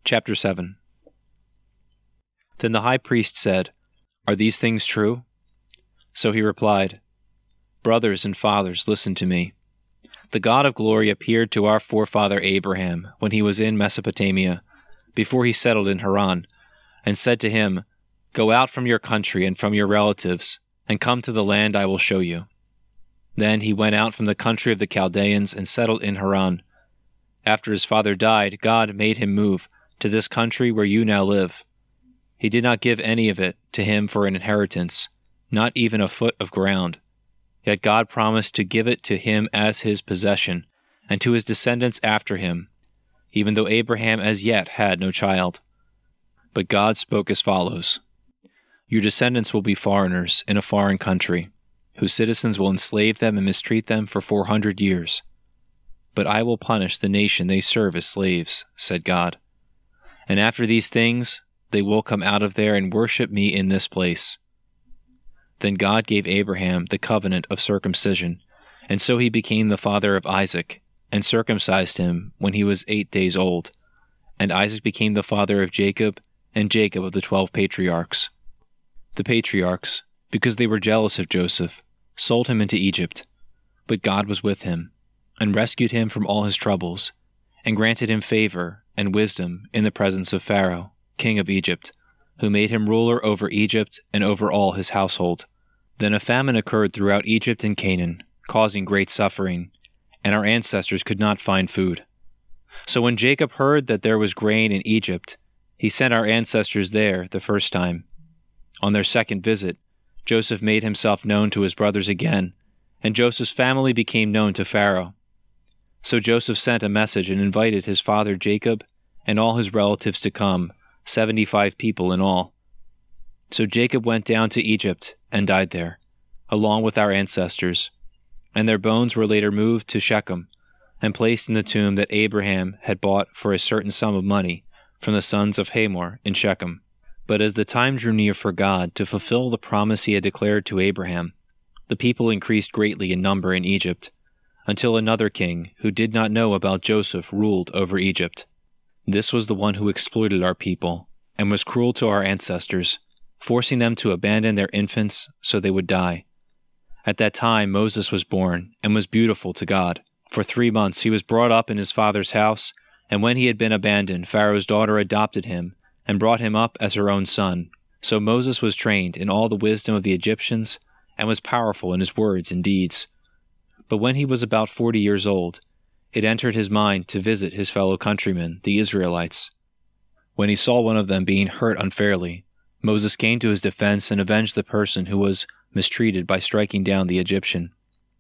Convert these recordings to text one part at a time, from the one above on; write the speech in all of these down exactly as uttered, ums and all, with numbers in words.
Chapter seven. Then the high priest said, "Are these things true?" So he replied, "Brothers and fathers, listen to me. The God of glory appeared to our forefather Abraham when he was in Mesopotamia, before he settled in Haran, and said to him, 'Go out from your country and from your relatives, and come to the land I will show you.' Then he went out from the country of the Chaldeans and settled in Haran. After his father died, God made him move to this country where you now live. He did not give any of it to him for an inheritance, not even a foot of ground. Yet God promised to give it to him as his possession, and to his descendants after him, even though Abraham as yet had no child. But God spoke as follows: 'Your descendants will be foreigners in a foreign country, whose citizens will enslave them and mistreat them for four hundred years. But I will punish the nation they serve as slaves,' said God. 'And after these things, they will come out of there and worship me in this place.' Then God gave Abraham the covenant of circumcision, and so he became the father of Isaac, and circumcised him when he was eight days old. And Isaac became the father of Jacob, and Jacob of the twelve patriarchs. The patriarchs, because they were jealous of Joseph, sold him into Egypt. But God was with him, and rescued him from all his troubles, and granted him favor and wisdom in the presence of Pharaoh, king of Egypt, who made him ruler over Egypt and over all his household. Then a famine occurred throughout Egypt and Canaan, causing great suffering, and our ancestors could not find food. So when Jacob heard that there was grain in Egypt, he sent our ancestors there the first time. On their second visit, Joseph made himself known to his brothers again, and Joseph's family became known to Pharaoh. So Joseph sent a message and invited his father Jacob and all his relatives to come, seventy-five people in all. So Jacob went down to Egypt and died there, along with our ancestors, and their bones were later moved to Shechem and placed in the tomb that Abraham had bought for a certain sum of money from the sons of Hamor in Shechem. But as the time drew near for God to fulfill the promise he had declared to Abraham, the people increased greatly in number in Egypt, until another king, who did not know about Joseph, ruled over Egypt. This was the one who exploited our people, and was cruel to our ancestors, forcing them to abandon their infants so they would die. At that time Moses was born, and was beautiful to God. For three months he was brought up in his father's house, and when he had been abandoned, Pharaoh's daughter adopted him, and brought him up as her own son. So Moses was trained in all the wisdom of the Egyptians, and was powerful in his words and deeds. But when he was about forty years old, it entered his mind to visit his fellow countrymen, the Israelites. When he saw one of them being hurt unfairly, Moses came to his defense and avenged the person who was mistreated by striking down the Egyptian.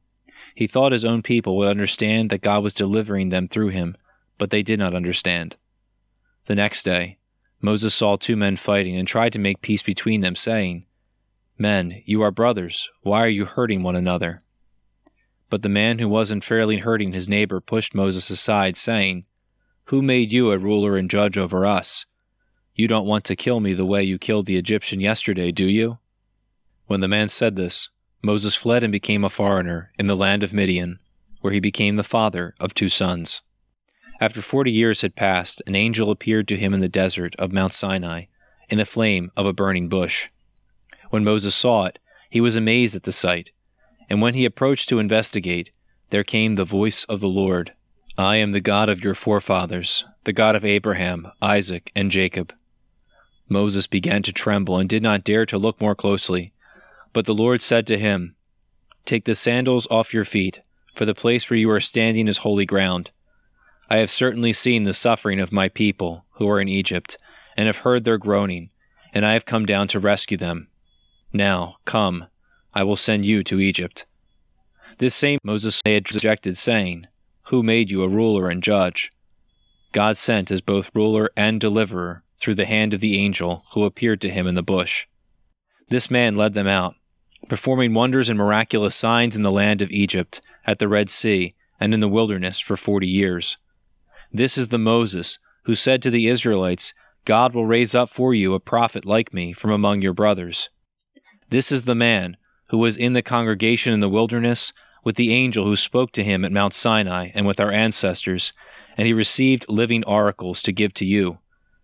He thought his own people would understand that God was delivering them through him, but they did not understand. The next day, Moses saw two men fighting and tried to make peace between them, saying, "Men, you are brothers. Why are you hurting one another?" But the man who was unfairly hurting his neighbor pushed Moses aside, saying, "Who made you a ruler and judge over us? You don't want to kill me the way you killed the Egyptian yesterday, do you?" When the man said this, Moses fled and became a foreigner in the land of Midian, where he became the father of two sons. After forty years had passed, an angel appeared to him in the desert of Mount Sinai, in the flame of a burning bush. When Moses saw it, he was amazed at the sight, and when he approached to investigate, there came the voice of the Lord, "I am the God of your forefathers, the God of Abraham, Isaac, and Jacob." Moses began to tremble and did not dare to look more closely. But the Lord said to him, "Take the sandals off your feet, for the place where you are standing is holy ground. I have certainly seen the suffering of my people who are in Egypt, and have heard their groaning, and I have come down to rescue them. Now, come, I will send you to Egypt." This same Moses had rejected, saying, "Who made you a ruler and judge?" God sent as both ruler and deliverer through the hand of the angel who appeared to him in the bush. This man led them out, performing wonders and miraculous signs in the land of Egypt, at the Red Sea, and in the wilderness for forty years. This is the Moses who said to the Israelites, "God will raise up for you a prophet like me from among your brothers." This is the man who was in the congregation in the wilderness with the angel who spoke to him at Mount Sinai and with our ancestors, and he received living oracles to give to you.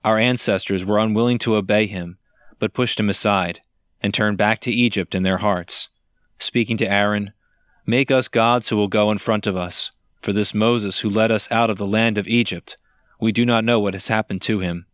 Our ancestors were unwilling to obey him, but pushed him aside, and turned back to Egypt in their hearts, speaking to Aaron, "Make us gods who will go in front of us, for this Moses who led us out of the land of Egypt, we do not know what has happened to him."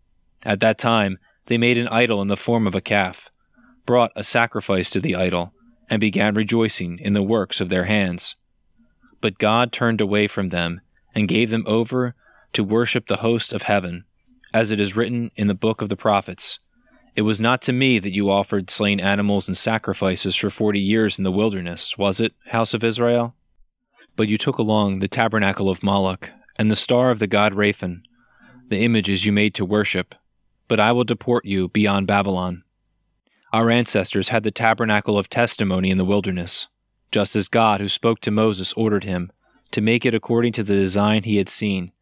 At that time they made an idol in the form of a calf, brought a sacrifice to the idol, and began rejoicing in the works of their hands. But God turned away from them, and gave them over to worship the host of heaven, as it is written in the book of the prophets, "It was not to me that you offered slain animals and sacrifices for forty years in the wilderness, was it, house of Israel? But you took along the tabernacle of Moloch, and the star of the god Raphan, the images you made to worship. But I will deport you beyond Babylon." Our ancestors had the tabernacle of testimony in the wilderness, just as God who spoke to Moses ordered him, to make it according to the design he had seen.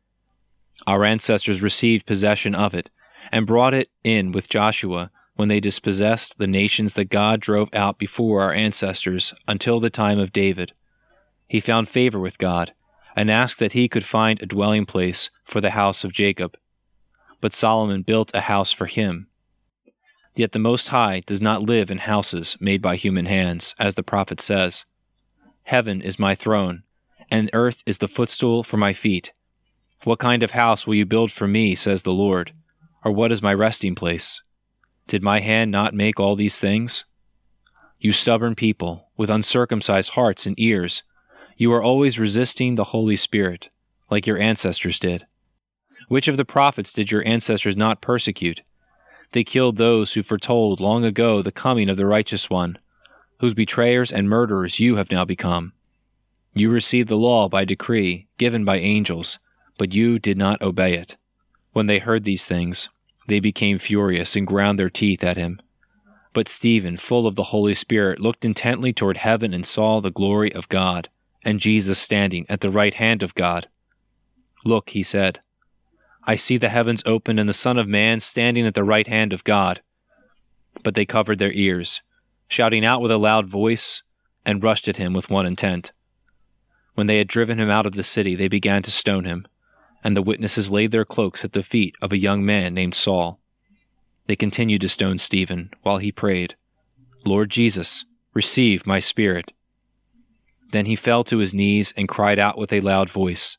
Our ancestors received possession of it, and brought it in with Joshua when they dispossessed the nations that God drove out before our ancestors until the time of David. He found favor with God, and asked that he could find a dwelling place for the house of Jacob. But Solomon built a house for him. Yet the Most High does not live in houses made by human hands, as the prophet says, "Heaven is my throne, and earth is the footstool for my feet. What kind of house will you build for me, says the Lord? Or what is my resting place? Did my hand not make all these things? You stubborn people, with uncircumcised hearts and ears, you are always resisting the Holy Spirit, like your ancestors did. Which of the prophets did your ancestors not persecute? They killed those who foretold long ago the coming of the Righteous One, whose betrayers and murderers you have now become. You received the law by decree, given by angels, but you did not obey it. When they heard these things, they became furious and ground their teeth at him. But Stephen, full of the Holy Spirit, looked intently toward heaven and saw the glory of God, and Jesus standing at the right hand of God. "Look," he said, "I see the heavens open and the Son of Man standing at the right hand of God." But they covered their ears, shouting out with a loud voice, and rushed at him with one intent. When they had driven him out of the city, they began to stone him, and the witnesses laid their cloaks at the feet of a young man named Saul. They continued to stone Stephen while he prayed, "Lord Jesus, receive my spirit." Then he fell to his knees and cried out with a loud voice,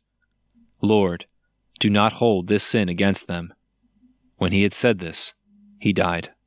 "Lord, do not hold this sin against them." When he had said this, he died.